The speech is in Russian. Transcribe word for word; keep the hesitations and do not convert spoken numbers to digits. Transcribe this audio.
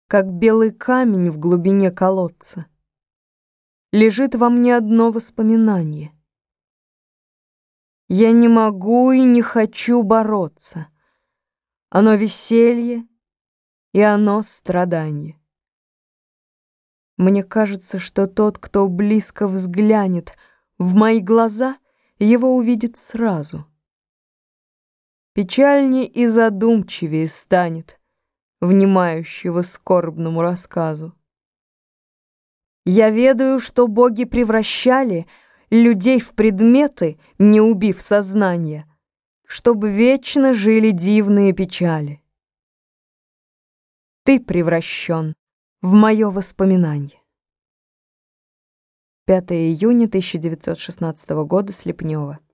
как белый камень в глубине колодца. Лежит во мне одно воспоминание. Я не могу и не хочу бороться. Оно веселье, и оно страдание. Мне кажется, что тот, кто близко взглянет в мои глаза, его увидит сразу. Печальнее и задумчивее станет, внимающего скорбному рассказу. Я ведаю, что боги превращали людей в предметы, не убив сознания, чтобы вечно жили дивные печали. Ты превращен в мое воспоминание. пятое июня тысяча девятьсот шестнадцатого года, Слепнева.